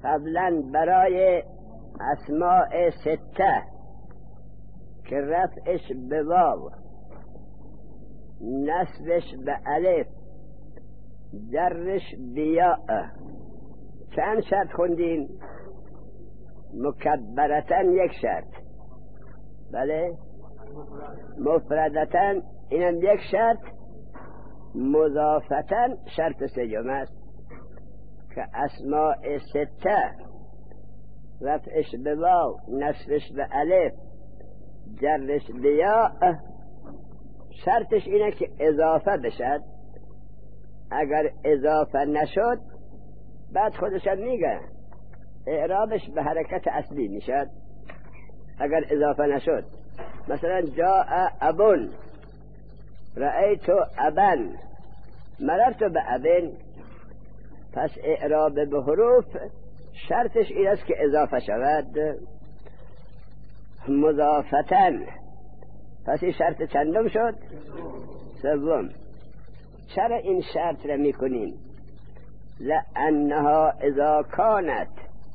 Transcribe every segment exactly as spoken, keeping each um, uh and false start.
قبلا برای اسماء سته که رفعش به واو، نصبش به الف، جرش به یاء، چند شرط خوندیم؟ مکبرتن یک شرط، بله، مفردتن اینم یک شرط، مضافتن شرط سوم است که اسماء سته رفعش به واو، نصبش به الف، جرش به یاء، شرطش اینه که اضافه بشد. اگر اضافه نشد بعد خودشم میگه اعرابش به حرکت اصلی میشد. اگر اضافه نشد، مثلا جاء ابن، رأیت ابن، مررت به ابن، پس اعراب به حروف شرطش این است که اضافه شود. مضافتن، پس این شرط چندم شد؟ سوم. چرا این شرط را میکنیم؟ لأنها اذا كانت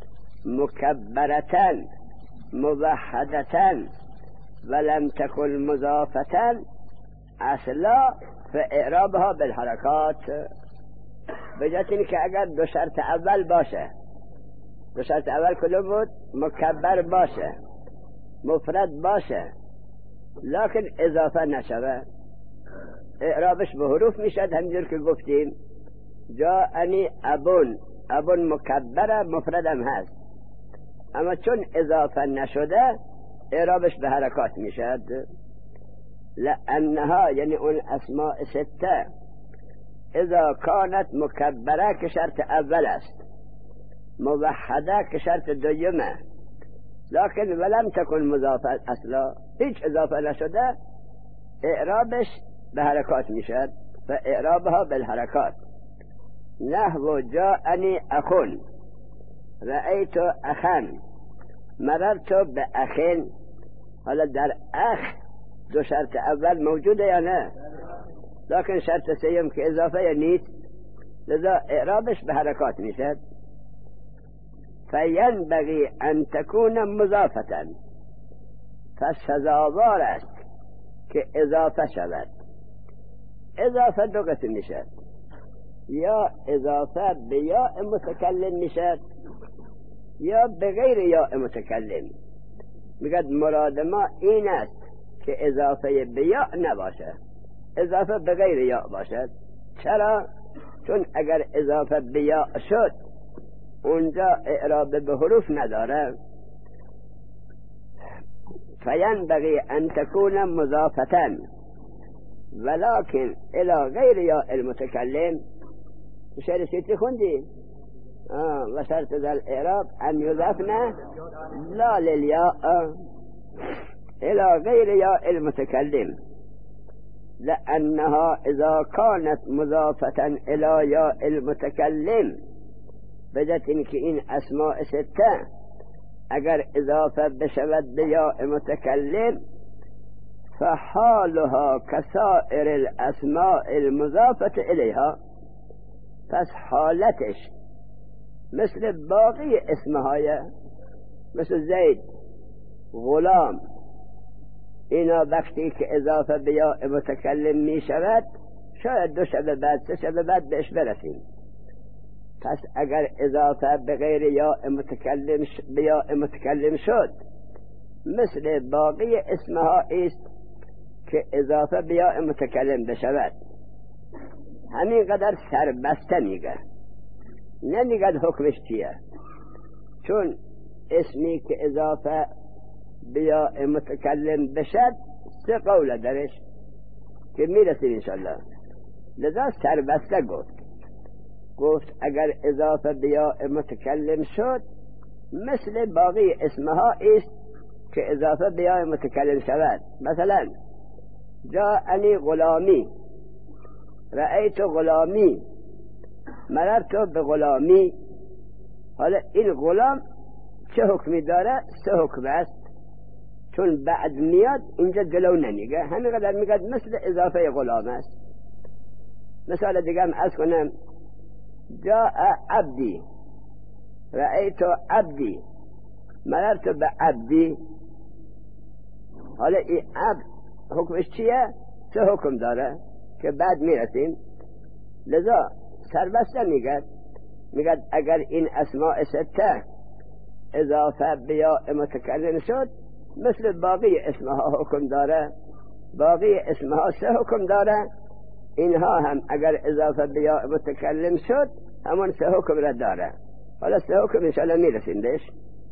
مكبرة موحدة ولم تكن مضافة اصلا فاعرابها بالحرکات. بجات این که اگر دو شرط اول باشه، دو شرط اول کدوم بود؟ مکبر باشه، مفرد باشه، لکن اضافه نشوه، اعرابش به حروف میشد. همینجور که گفتیم جاءنی ابن، ابن مکبره، مفردم هست، اما چون اضافه نشده اعرابش به حرکات میشد. لانها یعنی اون اسماء سته اذا كانت مکبره که شرط اول است، موحده که شرط دویمه، لکن ولم تکن مضافه اصلا، هیچ اضافه نشده، اعرابش به حرکات میشد. فاعرابها بالحرکات. نحو جاءنی اخون، رأیت اخن، مررت به اخن. حالا در اخ دو شرط اول موجوده یا نه؟ لکن شرط سیم که اضافه یا نیست، لذا اعرابش به حرکات میشد. فینبغی ان تکون مضافتا، پس سزاوار است که اضافه شود. اضافه دو قسم میشد، یا اضافه به یاء متکلم میشد یا به غیر یاء متکلم. میگد مراد ما این است که اضافه به یاء نباشه، اضافه به غیر یاء باشد. چرا؟ چون اگر اضافه به یاء شد اونجا اعراب به حروف نداره. فینبغی ان تکون مضافتا ولكن الى غیر یاء المتکلم. شعر سیتی خوندی؟ آه و شرط ذا الاعراب ان یضافن لا للیاء الى غیر یاء المتکلم، لانها اذا كانت مضافة الى یاء المتکلم، بدت اینکه این اسماء سته اگر اضافه بشود به یاء متکلم فحالها كسائر الاسماء المضافة الیها، پس حالتش مثل باقی اسمهای، مثل زید، غلام، اینا وقتی که اضافه به یاء متکلم می شود شاید دو شب بعد سه شب بعد بهش برسیم. پس اگر اضافه به غیر یاء متکلم ش... به یاء متکلم شد مثل باقی اسمها است که اضافه به یاء متکلم بشود. همین قدر سربسته میگه، نمیگه حکمش چیه، چون اسمی که اضافه به یاء متکلم بشد سه قول درش که میرسیم انشالله. لذا سربسته گفت گفت اگر اضافه به یاء متکلم شد مثل باقی اسمها است که اضافه به یاء متکلم شود. مثلا جاءنی غلامی، رأیت غلامی، مررت به غلامی. حالا این غلام چه حکمی داره؟ سه حکم است، چون بعد میاد اینجا جلو نمیگه، همین قدر میگه مثل اضافه غلام است. مثال دیگه هم از کنم جاء عبدی، رأیت عبدی، مررت به عبدی. حالا این عبد حکمش چیه؟ چه حکم داره که بعد میرسیم. لذا سربسته میگد میگد اگر این اسماء سته اضافه بیا متکلم شد، مثل باقی اسمها حکم داره. باقی اسمها سه حکم داره، اینها هم اگر اضافه بیا متکلم شد همون سه حکم را داره. حالا سه حکم انشاءالله میرسیم بهش.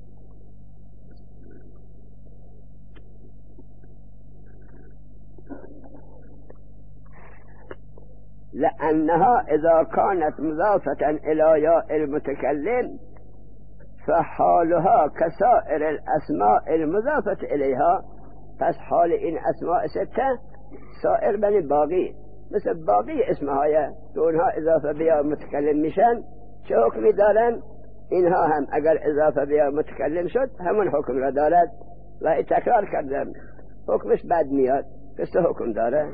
لأنها إذا كانت مضافة إلى ياء المتكلم فحالها كسائر الأسماء المضافة إليها. پس حال این اسماء سته سائر بنی باقی، مثل باقی اسمهای که اونها اضافه بیا متکلم میشن چه حکمی دارن، اینها هم اگر اضافه بیا متکلم شد همون حکم را دارد. و تکرار کردم حکمش بد میاد که سه حکم داره.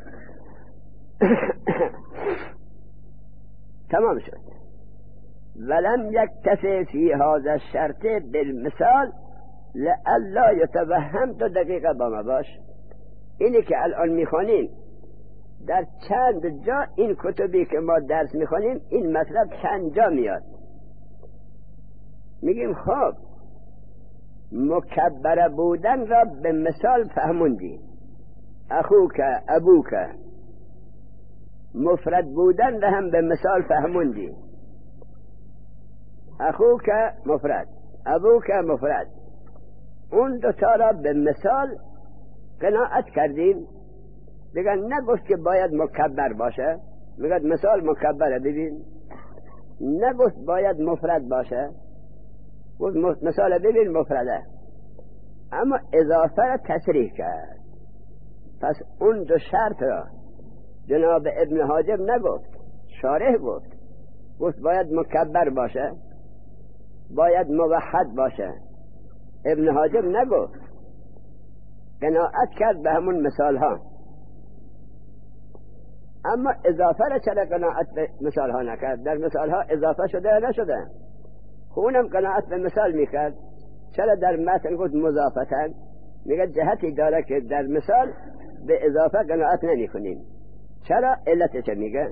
تمام شد. ولم یکتفی فی هذا الشرط بالمثال لئلا یتوهم. تو دقیقه با ما باش. اینی که الان میخوانیم در چند جا این کتبی که ما درس میخوانیم این مطلب چند جا میاد. میگیم خب مکبر بودن را به مثال فهموندی، اخوک ابوک. مفرد بودن را هم به مثال فهموندی، اخوک مفرد ابوک مفرد. اون دوتا را به مثال قناعت کردیم. دیگه نگفت که باید مکبر باشه، میگه مثال مکبره ببین. نگفت باید مفرد باشه، گفت مثال ببین مفرده. اما اضافه را تصریح کرد. پس اون دو شرط را جناب ابن حاجب نگفت، شارح گفت. گفت باید مکبر باشه، باید موحد باشه. ابن حاجب نگفت، قناعت کرد به همون مثال ها. اما اضافه را چرا قناعت به مثال ها نکرد؟ در مثال ها اضافه شده یا نشده؟ خونم قناعت به مثال میکرد. چرا در متن گفت مضافتن؟ میگه جهتی داره که در مثال به اضافه قناعت نمی کنیم. چرا؟ علتش میگه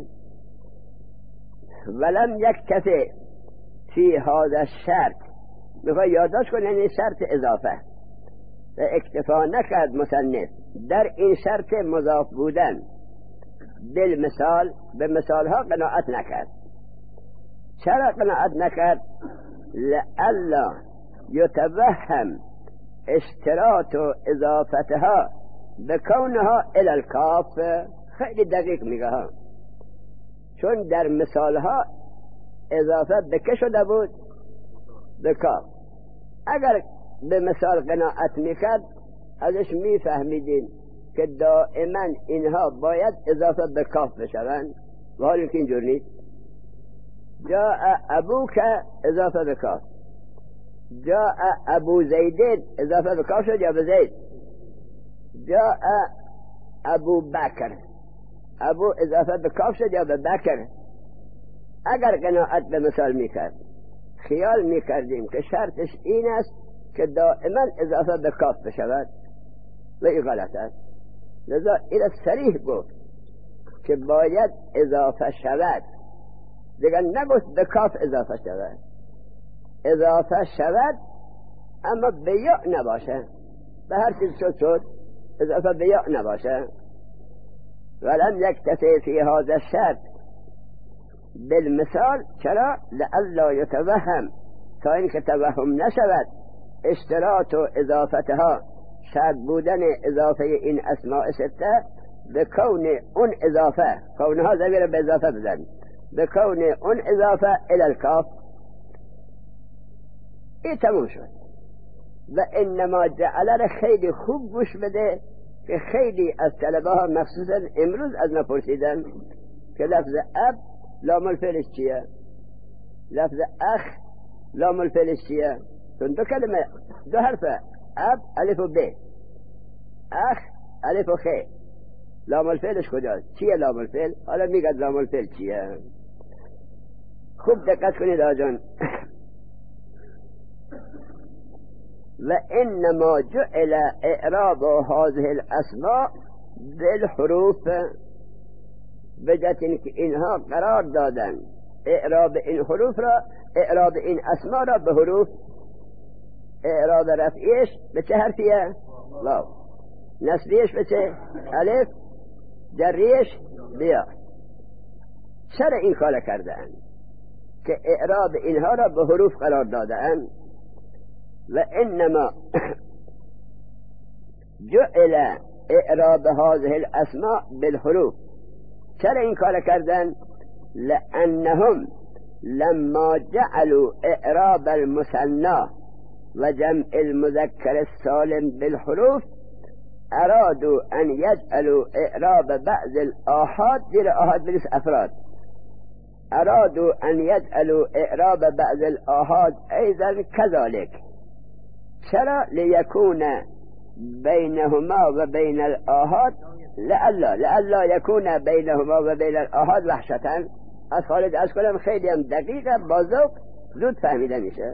ولم یکتفی فی هذا الشرط. میخوای یادداشت کنه این شرط اضافه و اکتفا نکرد مصنف در این شرط مضاف بودن بالمثال، به مثال ها قناعت نکرد. چرا قناعت نکرد؟ لئلا یتوهم اشتراط و اضافتها بکونها الی الکاف. خیلی دقیق میگه ها، چون در مثال ها اضافه به که شده بود؟ به کاف. اگر به مثال قناعت میکرد ازش میفهمیدین که دائما اینها باید اضافه به کاف بشوند، و حالی که اینجور نیست. جاء ابوک اضافه به کاف، جاء ابو زیدین اضافه به کاف شد یا به زید. جاء ابو بکر، ابو اضافه به کاف شد یا به بکر. اگر قناعت به مثال میکرد خیال میکردیم که شرطش این است که دائما اضافه به کاف بشود و این غلط است. لذا این صریح گفت که باید اضافه شود، دیگر نگفت به کاف اضافه شود. اضافه شود اما به یا نباشه، به هر چیز شد شد، اضافه به یا نباشه. ولم یکتفی فی هذا الشرط بالمثال. چرا؟ لئلا یتوهم، تا اینکه توهم نشود اشتراط و اضافتها، شرط بودن اضافه این اسماء سته به کون اون اضافه، کونها ضمیر به اضافه بزن، به کون اون اضافه الی الکاف. این تموم شد. و انما جعله خیلی خوب گوش بده که خیلی از طلبه ها مخصوصا امروز از ما پرسیدن که لفظ اب لام الفعلش چیه، لفظ اخ لام الفعلش چیه. چون دو کلمه دو حرفه، اب الف و ب، اخ الف و خ. لام الفعلش کجاست؟ چیه لام الفعل؟ حالا میگه لام الفعل چیه. خوب دقت کنید آجان. و انما جعل اعراب هذه الاسماء بالحروف، بدت اینکه اینها قرار دادن اعراب این حروف را، اعراب این اسماء را به حروف. اعراب رفعیش به چه حرفیه؟ واو. نصبیش به چه؟ الف. جریش بیا. چرا این کار کردن؟ که اعراب اینها را به حروف قرار دادن. و انما جعل اعراب هذه الاسماء بالحروف. چرا این کار کردن؟ لانهم لما جعلوا اعراب المثنى و جمع المذکر السالم بالحروف ارادوا ان يجعلوا اعراب بعض الاحاد، زیر احاد بلیس افراد، ارادوا ان يجعلوا اعراب بعض الاحاد ايضا كذلك. چرا؟ لیکون بینهما و بین الاحاد لألا لألا یکون بینهما و بین الاحاد وحشتن. از خالد از کنم خیلی هم دقیقه بازوق زود فهمیده میشه.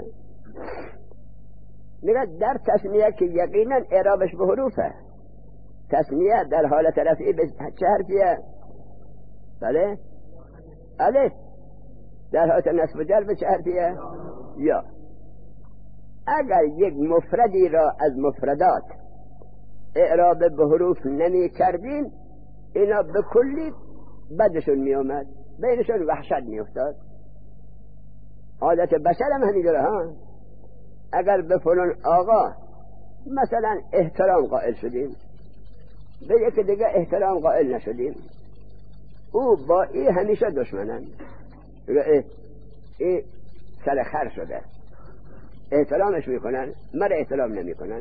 میگه در تسمیه که یقینا اعرابش به حروفه، تسمیه در حالت رفعی به چه حرفیه؟ بله الف. در حالت نصب و جر به چه حرفیه؟ یا. اگر یک مفردی را از مفردات اعراب به حروف نمی کردین، اینا به کلی بدشون می اومد، بینشون وحشت می افتاد. عادت بشر هم همینجوره ها. اگر به فلان آقا مثلا احترام قائل شدیم، به یک دیگه احترام قائل نشدیم، او با ای همیشه دشمنن. ای, ای سر خر شده، احترامش میکنن، مرا احترام نمیکنن.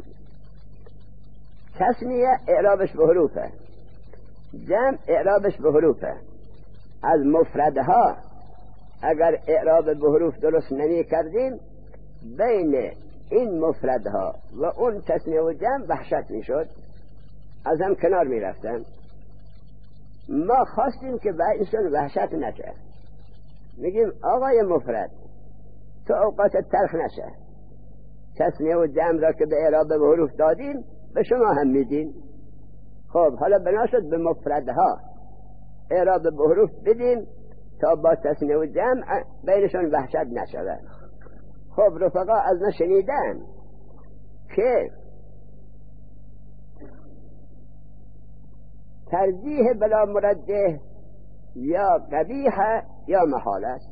تسمیه اعرابش به حروفه، جمع اعرابش به حروفه. از مفردها اگر اعراب به حروف درست نمی کردیم، بین این مفردها و اون تسمیه و جمع وحشت می شد، از هم کنار می رفتن. ما خواستیم که بینشون وحشت نشه، میگیم آقای مفرد تو اوقات تلخ نشه، تسمیه و جمع را که به اعراب به حروف دادیم به شما هم میدین. خب حالا بنا شد به مفردها اعراب به حروف بدیم تا با تسمیه و جمع بینشون وحشت نشود. خب رفقا از ما شنیدن که ترجیح بلا مرجح یا قبیح یا محال است.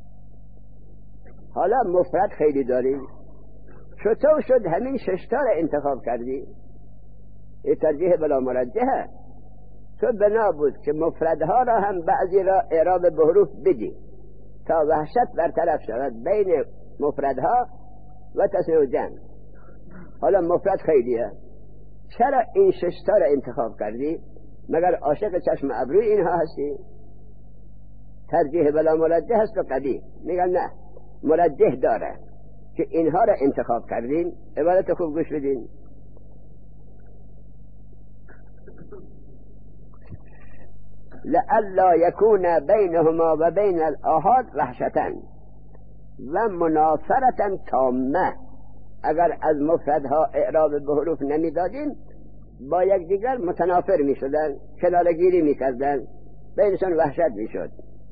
حالا مفرد خیلی داریم، چطور شد همین ششتا را انتخاب کردی؟ این ترجیح بلا مرجحه. تو بنا بود که مفردها را هم بعضی را اعراب به حروف بدی تا وحشت برطرف شود بین مفردها و تسمیه و جمع. حالا مفرد خیلیه، چرا این ششتا را انتخاب کردی؟ مگر عاشق چشم ابروی اینها هستی؟ ترجیح بلا مرجح است و قبیح. میگن نه، مرجح داره که اینها را انتخاب کردین. عبارت خوب گوش بدین. لئلا یکون بینهما و بین الاحاد وحشتن و مناصرتا تامه. اگر از مفردها اعراب به حروف نمیدادیم با یک دیگر متنافر می شدن، کنارگیری می کردن، بینشان وحشت می شد.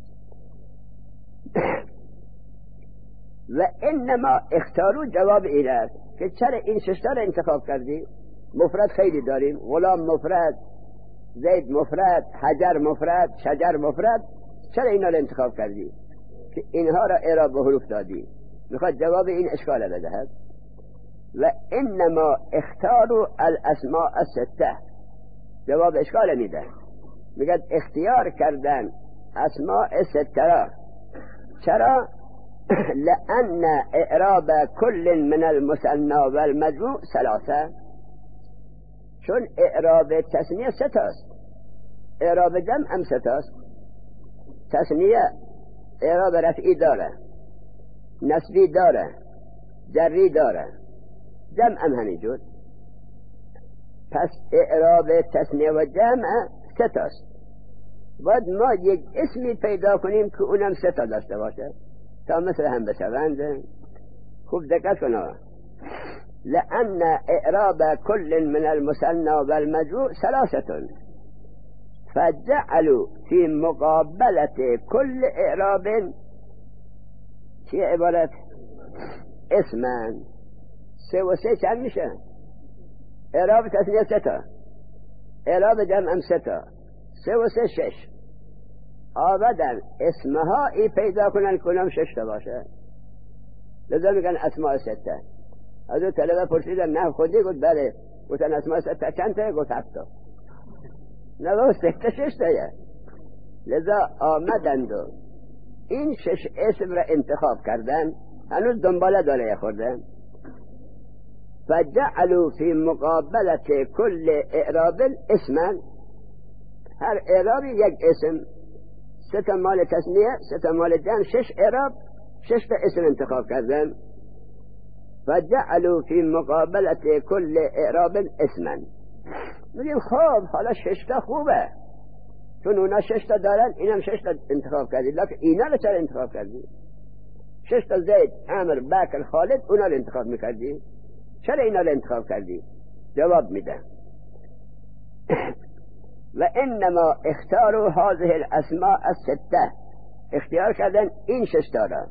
و انما اختارو جواب این است که چرا این ششتا را انتخاب کردی؟ مفرد خیلی داریم، غلام مفرد، زید مفرد، حجر مفرد، شجر مفرد. چرا اینا را انتخاب کردی که اینها را اعراب به حروف دادی؟ میخواد جواب این اشکال بدهد. و انما اختاروا الاسماء السته. جواب اشکال میده، میگه اختیار کردن اسماء سته را. چرا؟ لأن اعراب كل من المثنى والمجموع ثلاثه. چون اعراب تثنیه سه است، اعراب جمع هم سه است. تثنیه اعراب رفعی داره، نصبی داره، جری داره، جمع هم همینجور. پس اعراب تثنیه و جمع سه است. باید ما یک اسمی پیدا کنیم که اونم سه تا داشته باشه تا مثل هم بشوند. خوب دقت کن. لأن إعراب كل من المثنى والمجموع ثلاثة، فجعلوا في مقابلة كل إعراب شيء عبارة اسمان. سه و سه چند میشه؟ إعراب تثنیه ستا، إعراب جمع ستا، سه و سه شش. آبدن اسمها ای پیدا کنن کنم شش تا باشه، لذا میگن اسماء سته. از اون طلبه پرسیدن نه خودی؟ گفت بله. گفتن اسماء سته چند تا؟ گفت هفت تا. نه بابا سته شش تایه. لذا آمدند و این شش اسم را انتخاب کردن، هنوز دنباله داره خوردن. فجعلوا في مقابلة كل اعراب اسما، هر اعرابی یک اسم، سه مال تسنیه، سه مال جمع، شش اعراب، شش تا اسم انتخاب کردن. فجعلوا في مقابلة كل اعراب اسما. میگیم خب حالا شش تا خوبه، چون اونا شش تا دارن اینم شش تا انتخاب کردی، لکن اینا رو چرا انتخاب کردی؟ شش تا زید، عمر، بکر، خالد، اونا رو انتخاب میکردی، چرا اینا رو انتخاب کردی؟ جواب میده و انما اختاروا هذه الاسماء السته، اختیار کردن این شش تا را.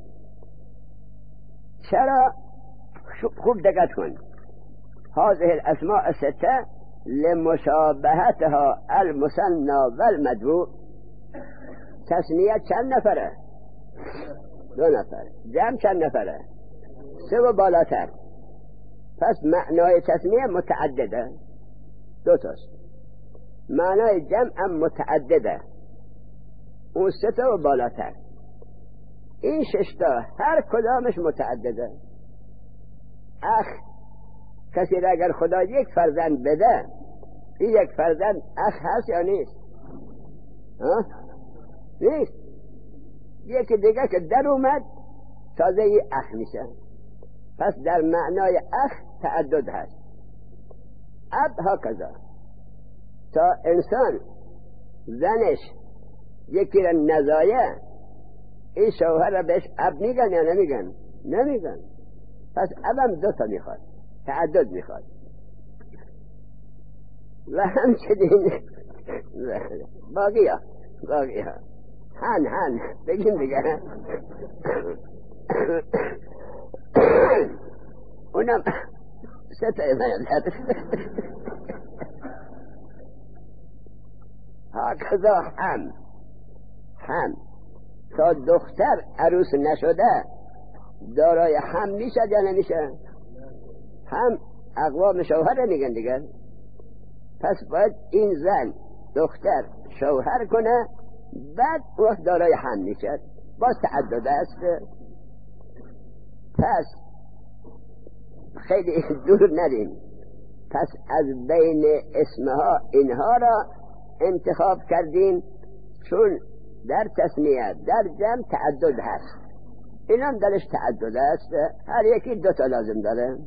چرا؟ خوب دقت کن. هذه الاسماء السته لمشابهتها المثنى والمجموع. تثنیه چند نفره؟ دو نفر. جمع چند نفره؟ سه و بالاتر. پس معنای تثنیه متعدده، دو تاست. معنای جمع هم متعدده، اون سه تا و بالاتر. این شش تا هر کدامش متعدده. اخ، کسی را اگر خدا یک فرزند بده، این یک فرزند اخ هست یا نیست؟ ها؟ نیست. یکی دیگه که در اومد تازه ای اخ میشه. پس در معنای اخ تعدد هست. اب ها کذا. تا انسان زنش یکی را نزایه، این شوهر را بهش اب میگن یا نمیگن؟ نمیگن. پس ابم دو تا میخواد، تعدد میخواد. و همچنین باقی ها باقی ها هن هن بگیم دیگه اونم سه تا ایمانت ها کذا هم هم تا دختر عروس نشده دارای هم میشه یا نمیشه؟ هم اقوام شوهر میگن دیگه. پس باید این زن دختر شوهر کنه، بعد وقت دارای هم میشه، باز تعدد است. پس خیلی دور نریم. پس از بین اسمها اینها را انتخاب کردیم، چون در تسمیه در جمع تعدد هست، این هم درش تعدد است، هر یکی دو تا لازم داره.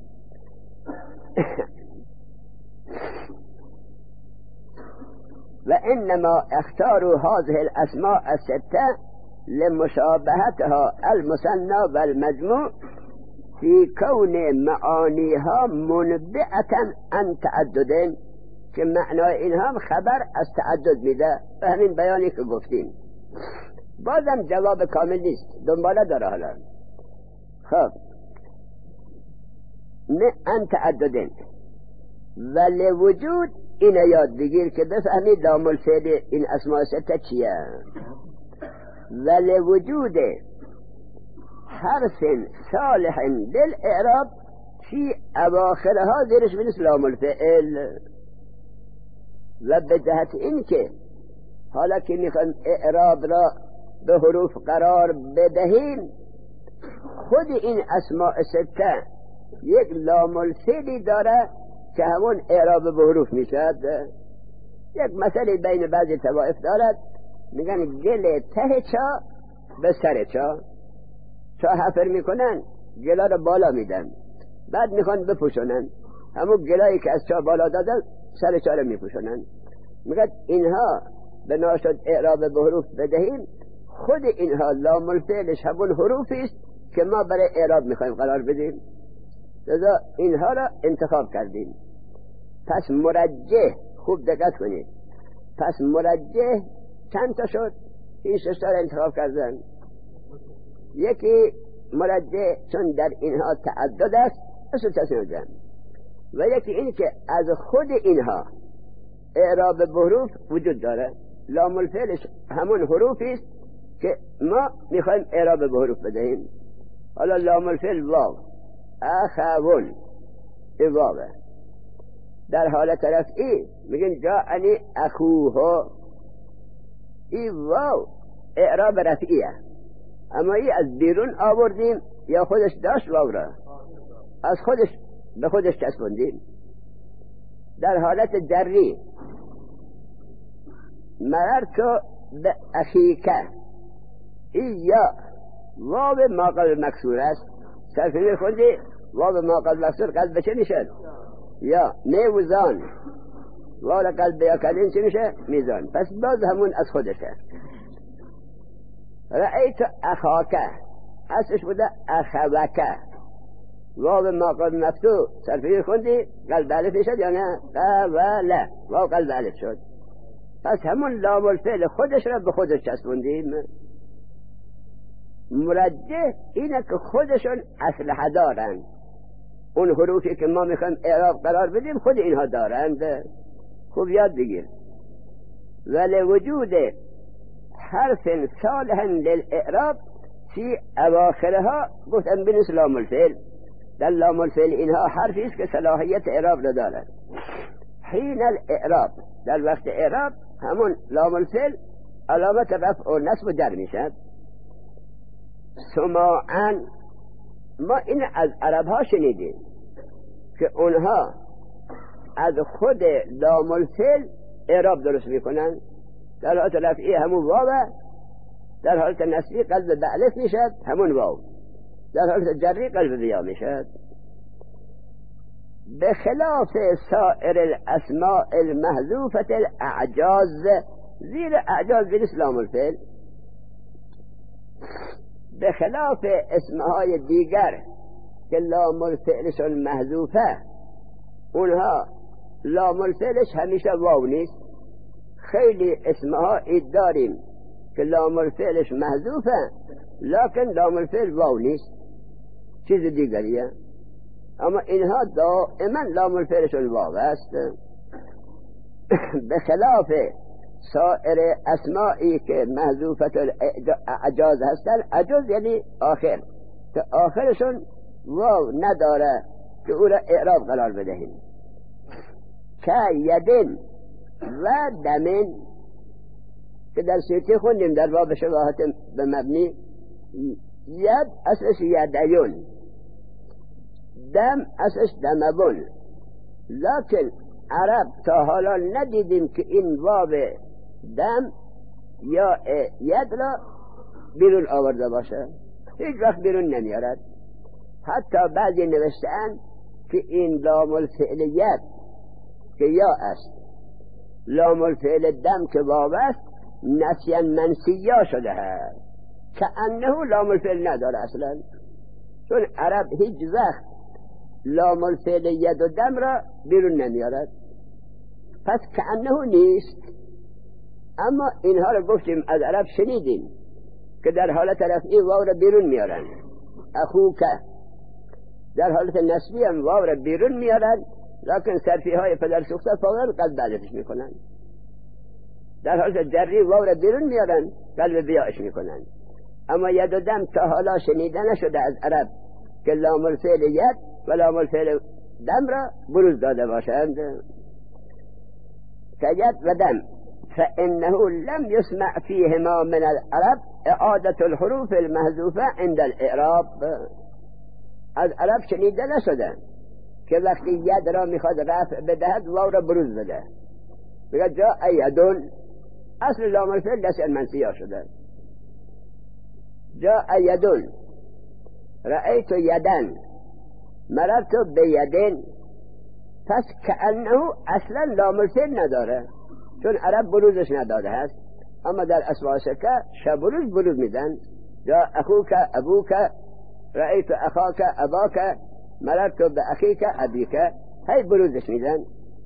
و انما اختاروا هذه الاسماء السته لمشابهتها المثنى والمجموع في كون معانيها منبئة عن تعدد، که معنای اینها خبر از تعدد میده. به همین بیانی که گفتیم بازم جواب کامل نیست، دنباله داره. حالا خب نه ان تعددن ولی وجود این یاد بگیر که بفهمید لام الفعل این اسماء سته چیه. ولی وجود حرف صالح للاعراب فی اواخرها زیرش بنس لام الفعل. و به جهت این که حالا که میخوایم اعراب را به حروف قرار بدهیم، خود این اسماء سته یک لام الفعلی داره که همون اعراب به حروف میشد. یک مسئله بین بعضی طوائف دارد، میگن گل ته چا به سر چا. چا حفر میکنن گلا رو بالا میدن، بعد میخوان بپوشونن، همون گلایی که از چا بالا دادن سر چا رو میپوشونن. میگن اینها به ناشد اعراب به حروف بدهیم، خود اینها لام الفعلش همون حروفی است که ما برای اعراب میخوایم قرار بدیم. لذا اینها را انتخاب کردیم. پس مرجح، خوب دقت کنید، پس مرجح چند تا شد؟ این شش تا را انتخاب کردن. یکی مرجح چون در اینها تعدد است مثل تسنیدن، و یکی این که از خود اینها اعراب به حروف وجود داره. لام الفعلش همون حروفی است که ما میخوایم اعراب به حروف بدهیم. حالا لام الفعل واو، اخوون واوه. در حالت رفعی میگن جاءنی اخوه، این واو اعراب رفعیه، اما این از بیرون آوردیم یا خودش داشت واو را از خودش به خودش چسبوندیم. در حالت جری مررت به اخیکه، این یا واو ما قبل مکسور است. صرفی میخوندی واو ما قبل مکسور قلب چه میشد؟ یا میوزان. واو قلب یا کلین چه میشه؟ میزان. پس باز همون از خودشه. رأیت اخاکه، اصلش بوده اخوکه. واو ما قبل مفتوح صرفی خوندی قلب الف میشد یا نه؟ قوله، واو قلب الف شد. پس همون لام الفعل خودش را به خودش چسبوندیم. مرجح اینه که خودشون اسلحه دارند. اون حروفی که ما میخوایم اعراب قرار بدیم خود اینها دارند. خوب یاد بگیر. ولی وجود حرف صالح للاعراب فی اواخرها گفتن بنس لام الفعل. در لام الفعل اینها حرفی است که صلاحیت اعراب را دارد. حین الاعراب، در وقت اعراب همون لام الفعل علامت رفع و نصب و جر میشد. سماعن، ما این از عرب ها شنیدیم که اونها از خود لام الفعل اعراب درست میکنن. در حالت رفعی همون واو، در حالت نصبی قلب به الف میشد همون واو، در حالت جری قلب بیا میشد. بخلاف سائر الاسماء المحذوفة الاعجاز، زیر اعجاز بنس لام الفعل. بخلاف اسمهای دیگر که لام الفعلشون محذوفه، اونها لام الفعلش همیشه واو نیست. خیلی اسمها اید داریم که لام الفعلش محذوفه لکن لام الفعل واو نیست، چیز دیگریه، اما اینها دائما لام الفعلشون واو است. بخلاف سائر اسمائی که محذوفت اعجاز هستن، اعجاز یعنی آخر، که آخرشون واو نداره که او را اعراب قرار بدهیم. که یدن و دمن که در سیتی خوندیم در باب شباهت به مبنی. ید اصلش یدیون، دم اصلش دمبون، لکن عرب تا حالا ندیدیم که این واو دم یا ید را بیرون آورده باشه، هیچ وقت بیرون نمیارد. حتی بعضی نوشتن که این لام الفعل ید که یا است، لام الفعل دم که واو است، نسیا منسیا شده هست، که انه لام الفعل نداره اصلا. چون عرب هیچ وقت لام الفعل ید و دم را بیرون نمیارد، پس که انه نیست. اما اینها را گفتیم از عرب شنیدیم که در حالت رفعی واو را بیرون میارن، اخوکه. در حالت نسبی هم واو را بیرون میارن، لکن صرفی های پدر سوخته فورا قلب بعدش میکنن. در حالت جری واو را بیرون میارن، قلب بیاش میکنن. اما ید و دم تا حالا شنیده نشده از عرب که لام الفعل ید و لام الفعل دم را بروز داده باشند. که ید و دم فإنه لم يسمع فيهما من العرب اعادة الحروف المحذوفة عند الاعراب. از عرب شنیده نشده که وقتی ید را میخواد رفع بدهد واو را بروز بده، بگه جاء یدون، اصل لام الفعل دست منسیا شده. جاء یدون، رأیت یدن، مررت بیدن. پس کأنه اصلا لام الفعل نداره، چون عرب بروزش نداده هست. اما در اسماء سکه شبروز بروز میدن. جاء اخوک ابوک، رأیت اخاک اباک، مررت به اخیک ابیک، هی بروزش میدن.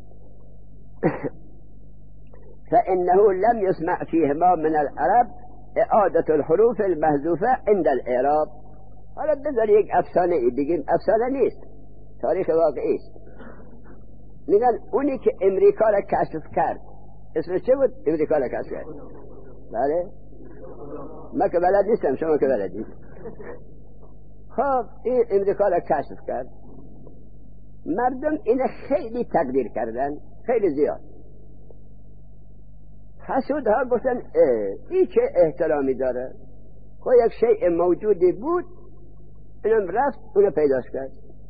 فانه لم يسمع فيهما من العرب اعاده الحروف المحذوفه عند الاعراب. حالا بذار یک افسانه ای بگیم، افسانه نیست، تاریخ واقعی است. میگن اونی که امریکا را کشف کرد اسمش چه بود؟ امریکا را کشف کرد. بله من که بلد نیستم، شما که بلدید. خب این امریکا را کشف کرد، مردم اینه خیلی تقدیر کردن، خیلی زیاد. حسودها گفتن این چه احترامی داره، خب یک شیء موجودی بود اینم رفت اونو پیداش کرد.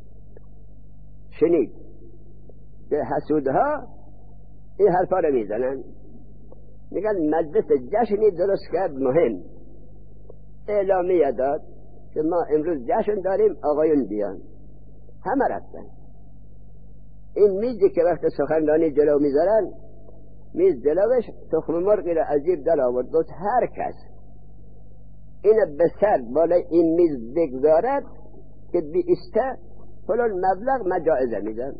شنید که حسودها این حرفا رو میزنن، میگن مجلس جشنی درست کرد مهم، اعلامیه داد که ما امروز جشن داریم، آقایون بیان. همه رفتن. این میزی که وقت سخنرانی جلو میذارن، میز جلوش تخم مرغی را عجیب در آورد، گفت هر کس این به سر بالای این میز بگذارد که بیسته فلان مبلغ ما جایزه میدم.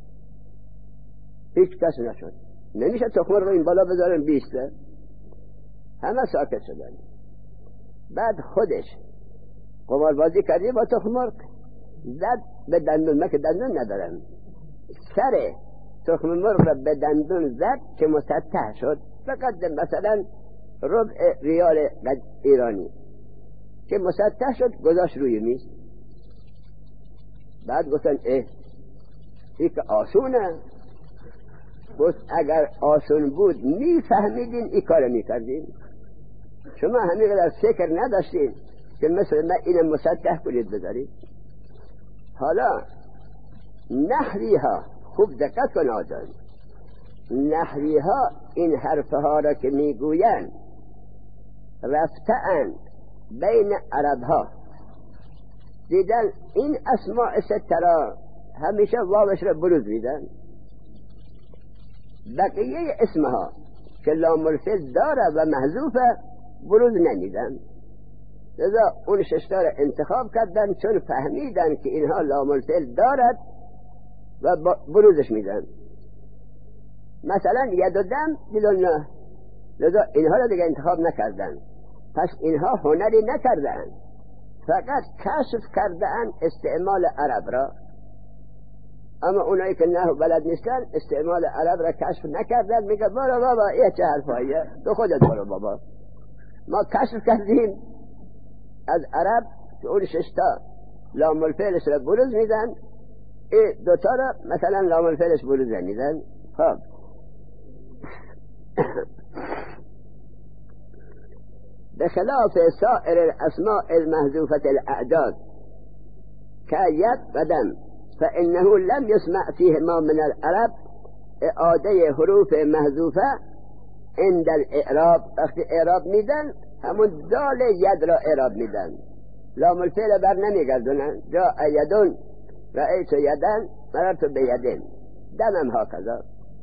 هیچ کس نشد. نمیشه تخم مرغ این بالا بذارن بیسته. همه ساکت شدن. بعد خودش قماربازی کردی با تخم مرغ، زد به دندون، من که دندون ندارم، سر تخم مرغ را به دندون زد که مسطح شد، فقط مثلا ربع ریال ایرانی که مسطح شد، گذاشت روی میز. بعد گفتن اه این که آسونه. گفت اگر آسون بود میفهمیدین این کار میکردین، شما همین قدر فکر نداشتین که مثل من این مسطح کنید بذارید. حالا نحوی ها خوب دقت کن آجان، نحوی ها این حرفها را که میگوین رفتن بین عرب ها، دیدن این اسماء سترا همیشه واوش را بروز میدن، بقیه اسمها که لام الفعل داره و محذوفه بروز نمیدن. لذا اون ششتا را انتخاب کردن چون فهمیدن که اینها لام الفعل دارد و بروزش میدن. مثلا ید و دم دیدن نه، لذا اینها را دیگه انتخاب نکردن. پس اینها هنری نکردن، فقط کشف کردن استعمال عرب را. اما اونایی که نه بلد نیستن استعمال عرب را کشف نکردن، میگه برو بابا این چه حرفاییه، تو خودت برو بابا، ما کشف کردیم از عرب که اون ششتا لام الفعلش را بروز میدن، این دوتا را مثلا لام الفعلش بروز نمیدن. خب بخلاف سائر الاسماء المحذوفة الاعداد كيد و دم فانه لم يسمع فيهما من العرب اعاده حروف محذوفه عند الاعراب. وقتی اعراب میدن همون دال ید را اعراب میدن، لام الفعل بر نمیگردونن. جا یدون رأیت یدن مررت بیدن، دمم ها کذا.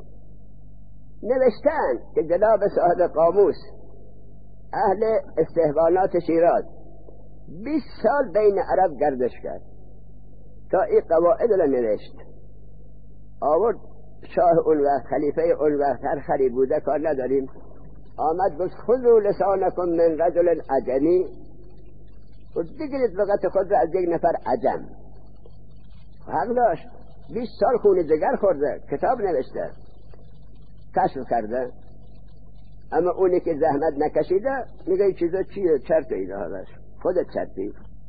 نوشتن که جناب صاحب قاموس اهل استحوانات شیراز بیست سال بین عرب گردش کرد تا این قواعد را نوشت، آورد شاه اون وقت، خلیفه اون وقت، هر خری بوده کار نداریم، آمد گفت خذوا لسانکم من رجل عجمی، گفت بگیرید لغت خود را از یک نفر عجم. حق داشت، بیست سال خون جگر خورده، کتاب نوشته، کشف کرده. اما اونی که زحمت نکشیده میگه این چیزا چیه، چرت ایده هاش، خودت چرتی.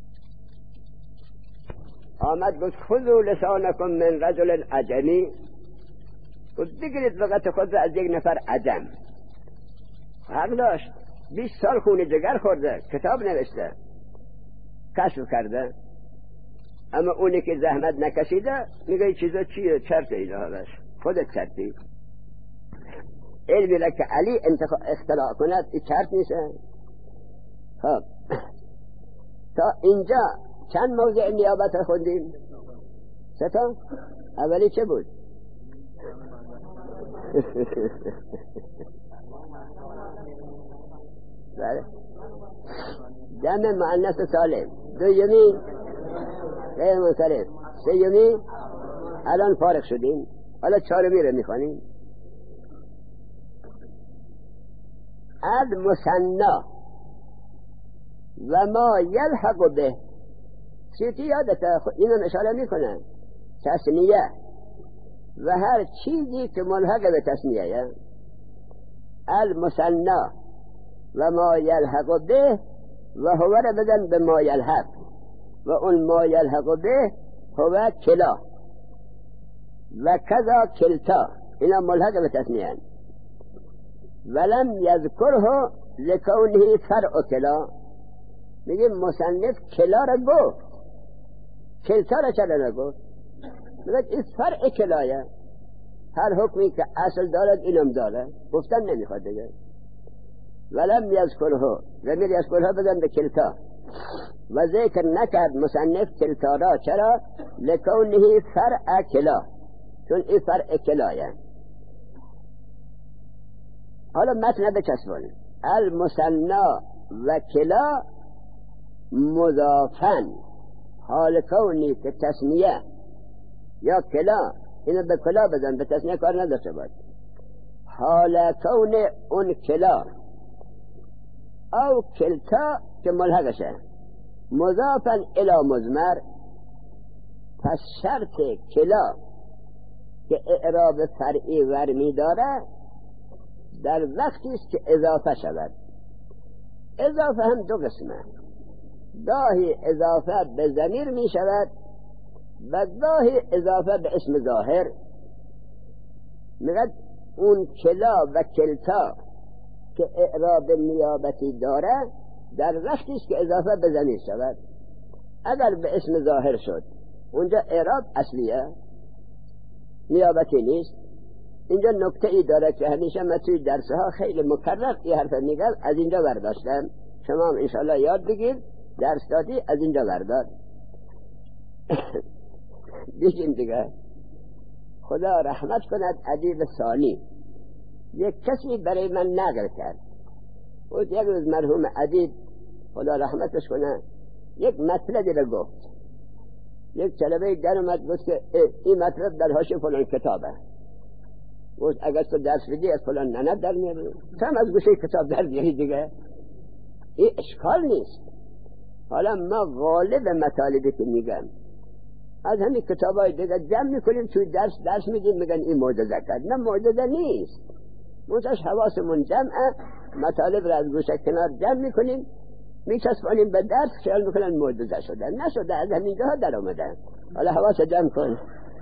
آمد گفت خذوا لسانکم من رجل عجمی، گفت بگیرید لغت خود را از یک نفر عجم. حق داشت، بیست سال خون جگر خورده، کتاب نوشته، کشف کرده. اما اونی که زحمت نکشیده میگه این چیزا چیه، چرت ایده هاش، خودت چرتی. علمی را که علی اختراع کند این چرت نیست. خب تا اینجا چند موضع نیابت را خوندیم؟ سه تا. اولی چه بود؟ بله، جمع مؤنث سالم. دومی غیر منصرف. سیومی الان فارغ شدیم، حالا چهارمی رو میخوانیم. المثنی و ما یلحق به، سیتی یادته اینو اشاره میکنن، تثنیه و هر چیزی که ملحق به تثنیه. المثنی و ما یلحق به و هو را بدن به ما یلحق و اون ما یلحق به هو کلا و کذا کلتا، اینا ملحق به تثنیه. ولم یذکره لکونه فرع کلا، میگه مصنف کلا را گفت، کلتا را چرا نگفت؟ میگه این فرع کلایه، هر حکمی که اصل دارد اینم داره، گفتن نمیخواد دیگه. ولم یذکره، ضمیر یذکره بدن به کلتا و ذکر نکرد مصنف کلتا را، چرا؟ لکونه فرع کلا، چون این فرع کلایه. حالا متن بچسبونیم. المثنی و کلا مضافن، حال کونی که تثنیه یا کلا، اینو به کلا بدن، به تثنیه کار نداشته باید. حال کون اون کلا او کلتا که ملحقشه مضافن الی مضمر، پس شرط کلا که اعراب فرعی ورمی داره در وقتی است که اضافه شود. اضافه هم دو قسمه، گاهی اضافه به ضمیر می شود و گاهی اضافه به اسم ظاهر. میگه اون کلا و کلتا که اعراب نیابتی داره در وقتی است که اضافه به ضمیر شود. اگر به اسم ظاهر شد اونجا اعراب اصلیه، نیابتی نیست. اینجا نکته ای داره که همیشه من توی درسها خیلی مکرر این حرف میگم، از اینجا برداشتم، شما هم انشاءالله یاد بگیر، درس دادی از اینجا بردار. بگیم دیگه. خدا رحمت کند ادیب ثانی، یک کسی برای من نقل کرد، و یک روز مرحوم ادیب خدا رحمتش کنه یک مطلبی رو گفت، یک طلبه در اومد گفت که این مطلب در حاشیه فلان کتابه، گفت اگر تو درس بدی از فلان نه در میاری، تم از گوشه کتاب در میاری دیگه، این اشکال نیست. حالا ما غالب مطالبی که میگم از همین کتابای دیگه جمع میکنیم توی درس درس میدیم، میگن این معجزه کرد. نه معجزه نیست، منتش حواسمون جمعه، مطالب را از گوشه کنار جمع میکنیم میچسبانیم به درس، خیال میکنن معجزه شده، نشده، از همین جاها در آمده. حالا حواس جمع کن.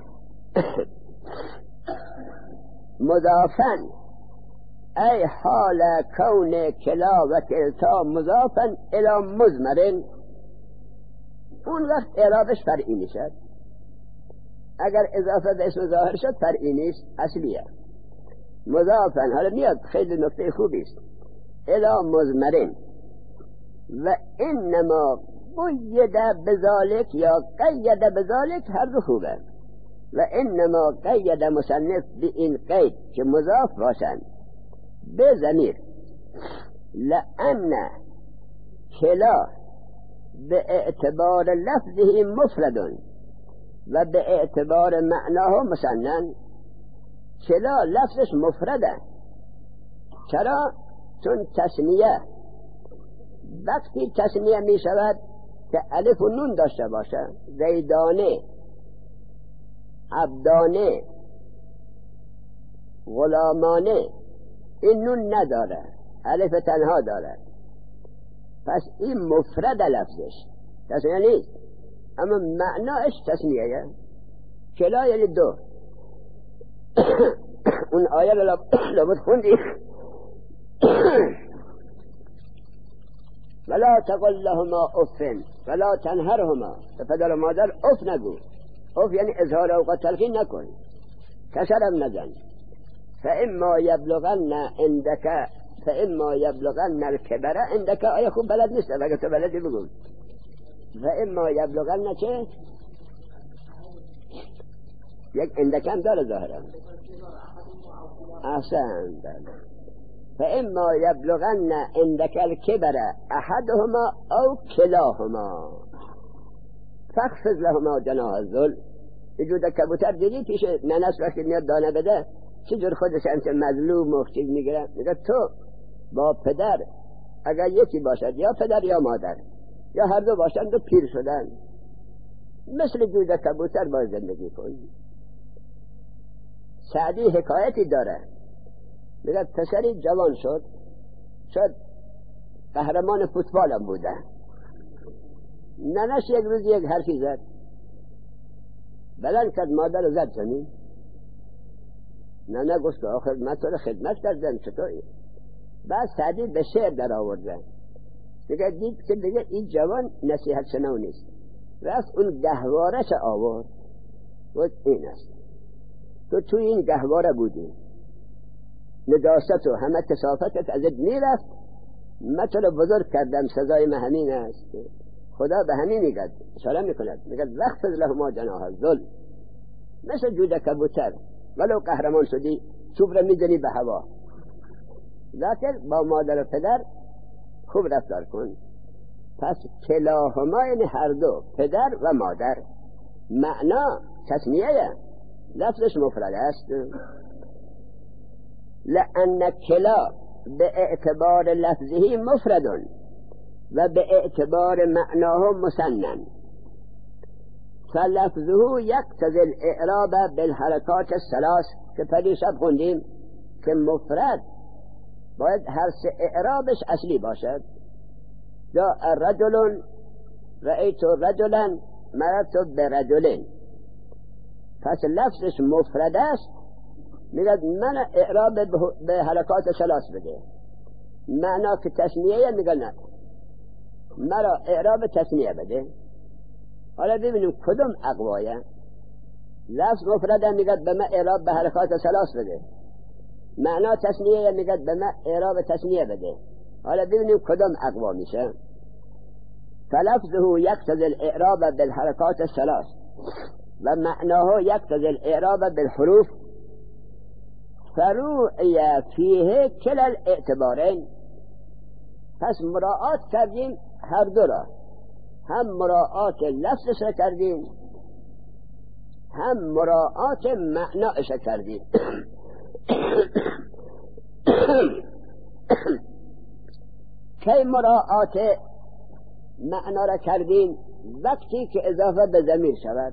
مضافن ای حال کون کلا و کلتا مضافن الی مضمرن، اون وقت اعرابش فرعی میشد. اگر اضافه به اسم ظاهر شد فرعی نیست، اصلیه. مضافن، حالا میاد خیلی نکته خوبی است، الی مضمرن و انما قید بذالک یا قید بذالک، هر دو خوبه. و انما قید مصنف به این قید که مضاف باشند به ضمیر، لأن کلا به اعتبار لفظه مفرد و به اعتبار معناه مسنن. کلا لفظش مفرده، چرا؟ چون تثنیه وقتی تثنیه می شود که الف و نون داشته باشه، زیدانه، عبدانه، غلامانه، این نون نداره، الف تنها داره، پس این مفرد لفظش، تثنیه نیست، اما معناش تثنیه. کلا یعنی دو. اون آیه رو لابد خوندی. ولا تقل لهما اف ولا تنهرهما، به پدر و مادر اف نگو. اف یعنی اظهار اوقات تلقین نکن، کسرم نزن. فاما یبلغن عندك فاما یبلغن الكبر عندك، آیه خوب بلد نیست، اگه تو بلدی بگو. فاما یبلغن چه؟ یک عندك هم داره ظاهرا. احسن. فاما یبلغن عندك الكبر احدهما او کلاهما، فخفض لهما جناح الذل. وجود کبوتر دیدی پیش ننس وقتی میاد دانه بده چجور خودش انت مظلوم و چیز میگیره، میگه تو با پدر اگر یکی باشد، یا پدر یا مادر یا هر دو باشند و پیر شدن، مثل جود کبوتر باید زندگی کن. سعدی حکایتی داره، میگه پسری جوان شد، شد قهرمان فوتبال هم بوده. ننش یک روز یک حرفی زد، بلند کرد مادر زد زمین. ننه گفت آخر من تو رو خدمت کردم چطوری؟ بعد سعدی به شعر در آورده، دیگه دید که دیگه این جوان نصیحت شنو نیست، رفت اون گهوارش آورد و این است تو توی این گهواره بودی، نداست و همه کثافتت ازت میرفت، من تو رو بزرگ کردم، سزای من همین است. خدا به همین میگد، اشاره میکند، میگد وقفض لهما جناح الذل، مثل جود کبوتر ولو قهرمان شدی چوب را میزنی به هوا، لکن با مادر و پدر خوب رفتار کن. پس کلاهما یعنی هر دو، پدر و مادر. معنا تسمیه، لفظش مفرد است. لأن کلا به اعتبار لفظه مفرد و به اعتبار معناه مسنن، فلفظه یقتضی الاعراب بالحرکات الثلاث، که پریشب خوندیم که مفرد باید هر سه اعرابش اصلی باشد. جاء رجل، رأیت رجلا، مررت برجلین. پس لفظش مفرد است، میگه من اعراب به حرکات ثلاث بده. معنا که تسنیه، میگه نه، مرا اعراب تسنیه بده. حالا ببینیم کدوم اقوایه. لفظ مفرد میگه به من اعراب به حرکات ثلاث بده، معنا تسنیه میگه به من اعراب تسنیه بده. حالا ببینیم کدوم اقوا میشه. فلفظه یقتضی الاعراب بالحرکات الثلاث و معناه یقتضی الاعراب بالحروف، فروعی فیه کلا الاعتبارین. پس مراعات کردیم هر دو را، هم مراعات لفظش را کردیم، هم مراعات معناش را کردیم. کی مراعات معنا را کردیم؟ وقتی که اضافه به ضمیر شود.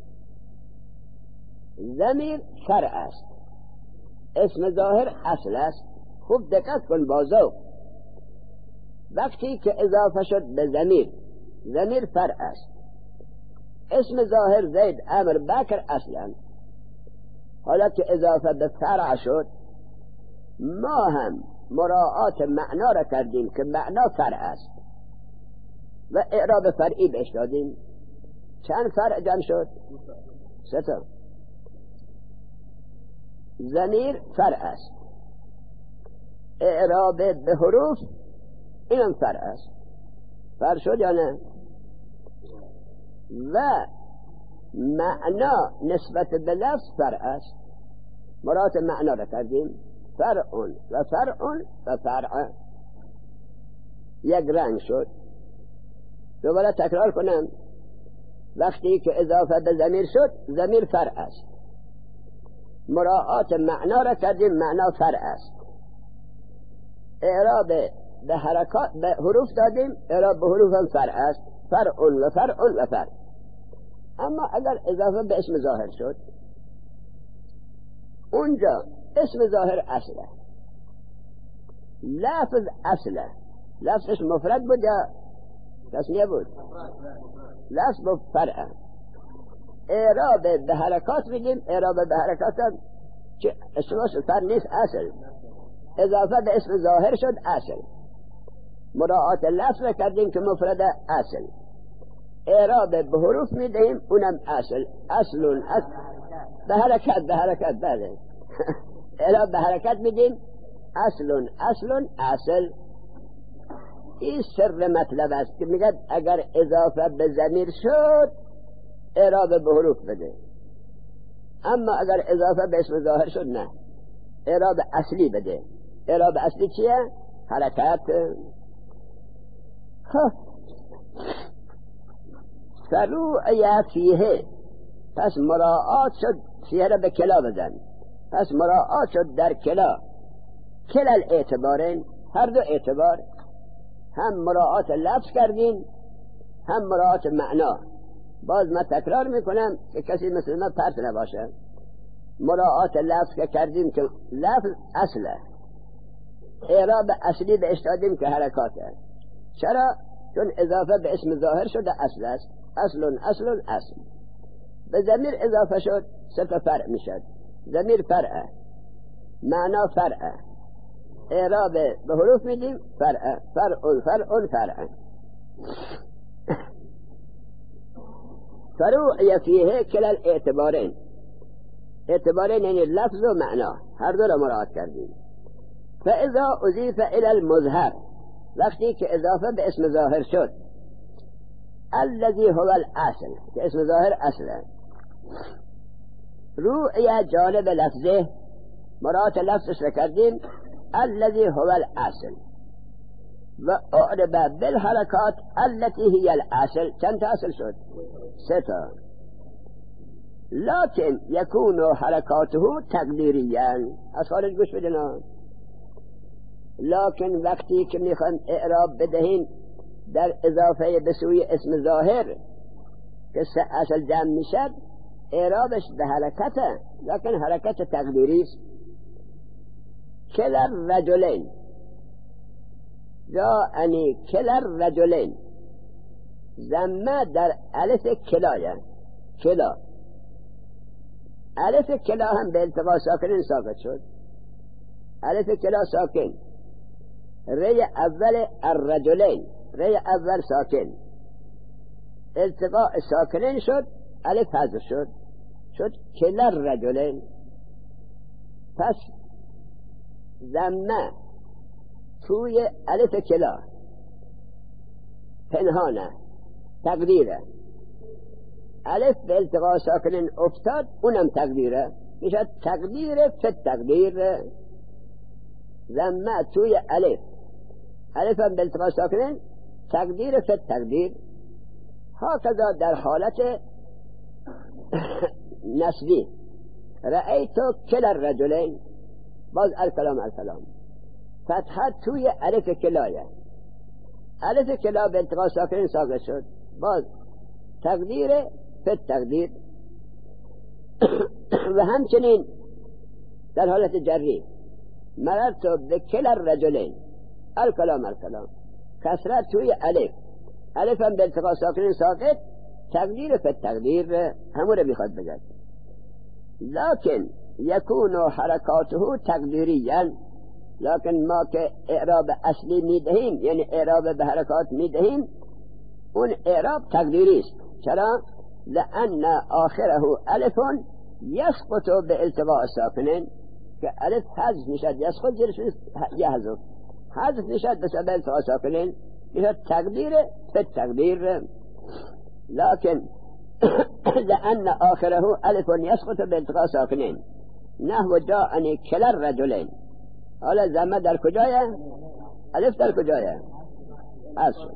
ضمیر فرع است، اسم ظاهر اصل است. خوب دقت کن با ذوق. وقتی که اضافه شد به ضمیر، ضمیر فرع است، اسم ظاهر زید، امر، بکر اصلا. حالا که اضافه به فرع شد، ما هم مراعات معنا را کردیم که معنا فرع است و اعراب فرعی بهش دادیم. چند فرع جمع شد؟ سه تا. ضمیر فرع است، اعراب به حروف اینم فرع است. فرع شد یا نه؟ و معنا نسبت به لفظ فرع است، مراد معنا را کردیم. فرع و فرع و فرع یک رنگ شد. دوباره تکرار کنم، وقتی که اضافه به ضمیر شد، ضمیر فرع است، مراعات معنا را کردیم، معنا فرع است. اعراب به حرکات به حروف دادیم، اعراب به حروف هم فرع است، فرع و فرع و فرع. اما اگر اضافه به اسم ظاهر شد، اونجا اسم ظاهر اصله، لفظ اصله. لفظش مفرد بود یا تسنیه بود؟ لفظ با فرع. اعراب به حرکات میدیم، اعراب به حرکات هم که اسمش فرع نیست، اصل. اضافه به اسم ظاهر شد، اصل. مراعات لفظ کردیم که مفرد اصل. اعراب به حروف میدیم، اونم اصل. اصل اصل به حرکت به حرکت بله. اعراب به حرکت میدیم، اصل اصل اصل. این سر مطلب است که میگه اگر اضافه به ضمیر شد، اعراب به حروف بده. اما اگر اضافه به اسم ظاهر شد، نه، اعراب اصلی بده. اعراب اصلی چیه؟ حرکت. خب فروعی فیه، پس مراعات شد، فیه را به کلا بزن، پس مراعات شد در کلا، کلا الاعتبارین، هر دو اعتبار، هم مراعات لفظ کردیم هم مراعات معنا. باز من تکرار میکنم که کسی مثل من پرت نباشه. مراعات لفظ که کردیم که لفظ اصله، اعراب اصلی به اشتادیم که حرکاته. چرا؟ چون اضافه به اسم ظاهر شده اصل است، اصل اصل اصل. به ضمیر اضافه شد صفت فرع میشد، ضمیر فرعه، معنا فرعه، اعراب به حروف میدیم فرعه، فرع فرع فرعه. فروعی فیه کلا الاعتبارین، اعتبارین یعنی لفظ و معنا هر دو را مراعات کردیم. فاذا اضیف الی المظهر، وقتی که اضافه به اسم ظاهر شد، الذی هو الاصل، که اسم ظاهر اصله، روعی جانب لفظه، مراعات لفظش را کردیم الذی هو الاصل، و اعرب بالحرکات التي هي الاصل. چند تا اصل شد؟ سه تا. لكن يكون حرکاته تقدیریا، از خارج گوش بدنا. لكن وقتی که میخوان اعراب بدهیم در اضافه به سوی اسم ظاهر که سه اصل جمع میشد، اعرابش به حرکته، لكن حرکت تقدیری است. کلا الرجلین، جاءنی کلا الرجلین، ضمه در الف کلایه، کلا الف کلا هم به التقاء ساکنین ساقط شد. الف کلا ساکن، ری اول الرجلین، ری اول ساکن، التقاء ساکنین شد، الف حذف شد، شد کلا الرجلین. پس ضمه توی الف کلا پنهانه، تقدیره. الف به التقاء ساکنین افتاد، اونم تقدیره، میشه تقدیر فی تقدیر. ضمه توی الف، الف هم به التقاء ساکنین، تقدیر فی تقدیر. هكذا در حالت نسبی، رأیتو کلا الرجلین، باز الکلام الکلام، فتحه توی الف کلایه، الف کلا به التقاء ساکنین ساقط شد، باز تقدیر فی تقدیر. و همچنین در حالت جری، مررتو به کلا الرجلین، الکلام الکلام، کسره توی الف، الف هم به التقاء ساکنین ساقط، تقدیر فی تقدیر، همون رو میخواد بگد. لكن یکون حرکاته تقدیریا، لكن ما که اعراب اصلی میدهیم، یعنی اعراب به حرکات میدهیم، اون اعراب تقدیری است. چرا؟ لأن آخره الف یسقط به التقاء ساکنین، که الف حذف میشد، یسقط جرش یحذف، حذف میشد به سبب التقاء ساکنین، میشد تقدیر فی تقدیر. لكن لأن آخره الف يسقط بالتقاء ساکنین، نحو جاءنی کلا الرجلین. حالا ضمه در کجایه؟ الف در کجایه؟ اصل.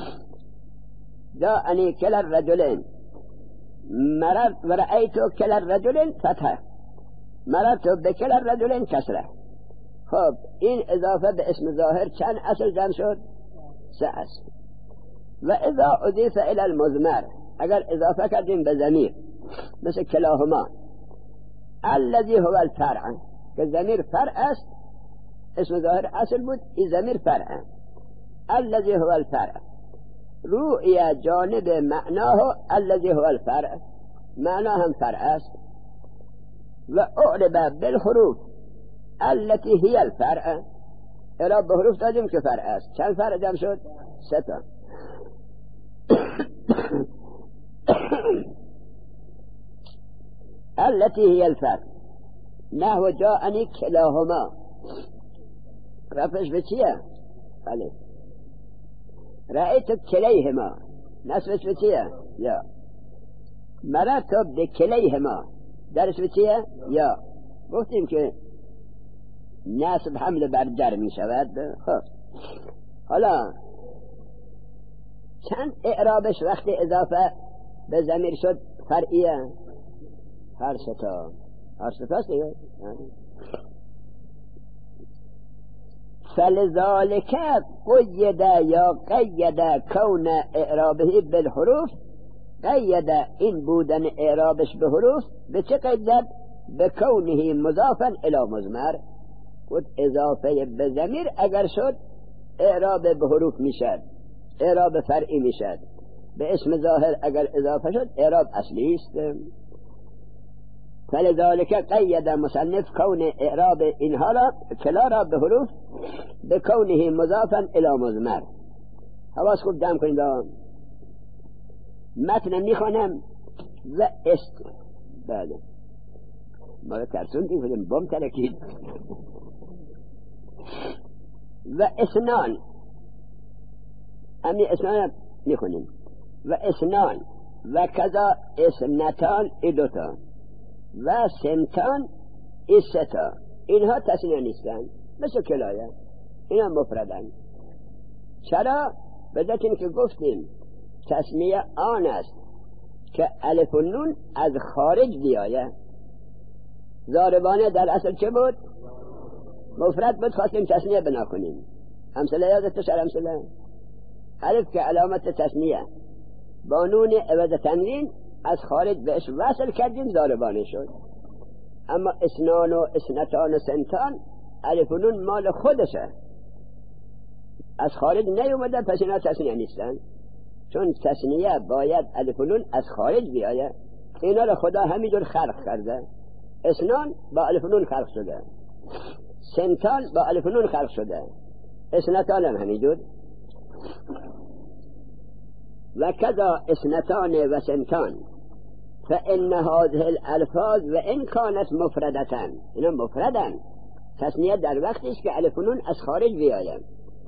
جاءنی کلا الرجلین، مررت و رأیتو کلا الرجلین فتحه، مررت بکلا الرجلین کسره. خب این اضافه به اسم ظاهر چند اصل جمع شد؟ سه اصل. و اذا اضیف الى المضمر، اگر اضافه کردیم به ضمیر مثل کلاهما، الذی هو الفرع، که ضمیر فرع است، اسم ظاهر اصل بود، این ضمیر فرع، الذی هو الفرع، روی جانب معناه الذی هو الفرع، معنا هم فرع است. و اعرب بالحروف التي هي الفرع، اعراب به حروف دادیم که فرع است. چند فرع جمع شد؟ سه تا. التي هي الفرع، نحو جاءنی کلاهما، رفعش به چیه؟ بله. رأیت کلیهما، نصبش به چیه؟ یا. مررت بکلیهما، درش به چیه؟ یا. گفتیم که نصب حمل بر جر می شود. خب حالا چند اعرابش وقت اضافه به ضمیر شد فرعیه هر ستا هر ستاست دیگه. فلذالک قید یا قید کون اعرابه بالحروف، قید این بودن اعرابش به حروف به چه قید؟ به کونه مضافا الی مضمر. خود اضافه به ضمیر اگر شد اعراب به حروف میشد، اعراب فرعی میشد. به اسم ظاهر اگر اضافه شد اعراب اصلی است. فلذالک قید مصنف کون اعراب اینها را کلا را به حروف به کونه مضافا الی مضمر. حواس خوب جمع کنید. متن میخوانم و است بله ما را ترسوندیم کنیم بم ترکید. و اسنان امی اسنان میخونیم و اسنان و کذا اسنتان ایدوتا و سنتان ایستا، اینها تسنیه نیستن مثل کلایه، اینا مفردن. چرا؟ بدت این که گفتیم تسنیه آن است که الف و نون از خارج بیایه. ضاربانه در اصل چه بود؟ مفرد بود، خواستیم تسنیه بنا کنیم. امثله یادت شد؟ امثله الف که علامت تسنیه با نون عوض تنوین از خارج بهش وصل کردیم ضاربانه شد. اما اسنان و اسنتان و سنتان الف و نون مال خودشه، از خارج نیومده، پس اینا تسنیه نیستن. چون تسنیه باید الف و نون از خارج بیایه. اینا رو خدا همینجور خلق کرده. اسنان با الف و نون خلق شده، سنتان با الف و نون خلق شده، اسنتان هم همینجور. و کذا اسنتان و سنتان فإن هذه الالفاظ و ان كانت مفردتن، اینا مفردن. تسنیه در وقتی است که الف و نون از خارج بیاید.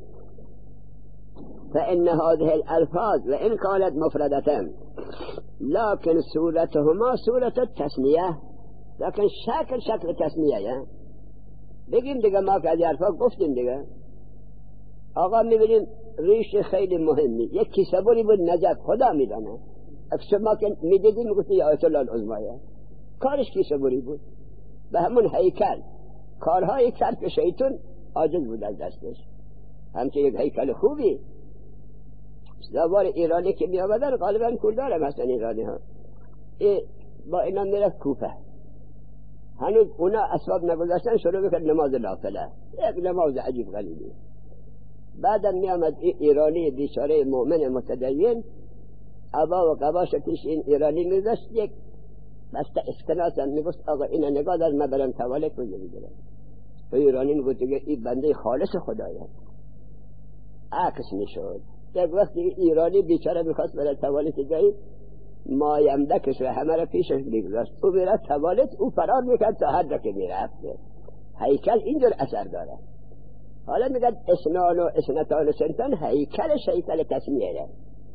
فإن هذه الالفاظ و ان كانت مفردتن لكن صورتهما صورت التسنیه، لكن شکل شکل تسنیه. بگیم دیگه ما که از حرفا گفتیم دیگه. آقا میبینیم ریش خیلی مهمی، یک کیسه بری بود نجف، خدا میدانه. شما که میدیدیم میگفتی یا آیت الله العظمایه، کارش کیسه بری بود. به همون هیکل کارهای کرد که شیطان عاجز بود از دستش. همچه یک هیکل خوبی زوار ایرانی که میآمدن غالبا کلدار هم هستن ایرانی ها. ای با اینا میرفت کوفه، هنوز اونا اسباب نگذاشتن، شروع میکرد نماز نافله، یک نماز عجیب غریبی. بعدم میآمد ایرانی بیچاره مؤمن متدین، عبا و قباش پیش این ایرانی میذاشت، یک بسته اسکناس هم میگفت آقا اینا نگاه دار من برم توالت رو بگیرم. و ایرانی میگفت دیگه این بنده خالص خدایه. عکس میشد. یک وقتی ایرانی بیچاره میخواست برای توالت جایی، مایمدکش و همه را پیشش میگذاشت، او میرفت توالت، او فرار میکرد تا هر جا که میرفت. هیکل اینجور اثر داره. حالا میگن اسنان و اسنتان و سنتان هیکلش هیکل تسنیه.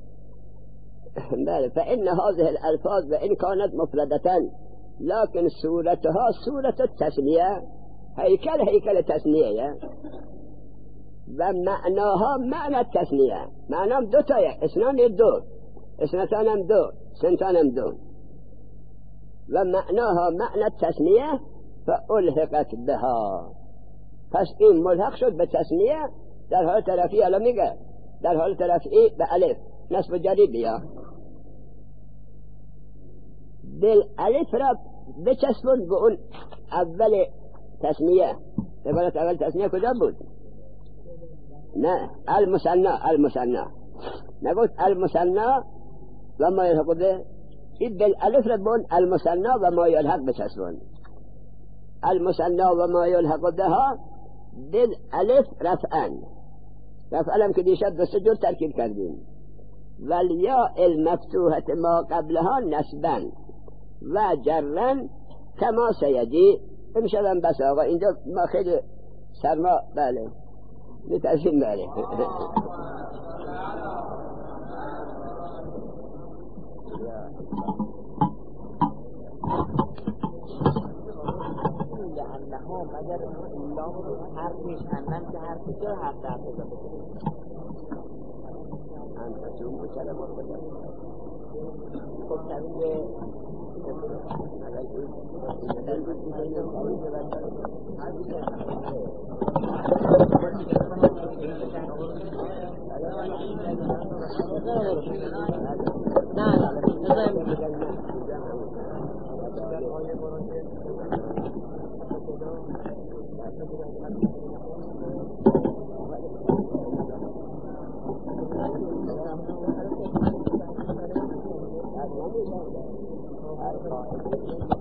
بله. فإن هذه الألفاظ وإن كانت مفردة لكن صورتها صورة التسنية، هيكل هيكل تسنية، ومعناها معنى التسنية. معناهم دو تاية، اسنان دو، اسنتان هم دو، سنتان هم دو. ومعناها معنى التسنية فألحقت بها، پس این ملحق شد به تسنیه. در حال ترفی الان میگه در حال ترفی به الف نصب جری بیا، دل الف را بچسبون به اون اول تسنیه. عبارت اول تسنیه کجا بود؟ نه المثنى، المثنى نگفت المثنى و ما یلحق به، این دل الف را به اون المثنى و ما یلحق بچسبون. المثنى و ما یلحق بها دل الف رفعن، رفعن هم که دیشب دو سه جور ترکیب کردیم. والیا المفتوحة ما قبلها نسبن و جرن کما سیدی. امشبم بس آقا اینجا ما خیلی سرما بله میترسیم بله. لأنهم اگر لام حرفش انن که حرف چه حرف حرف بکنه انت چون بچه خب شبیه نه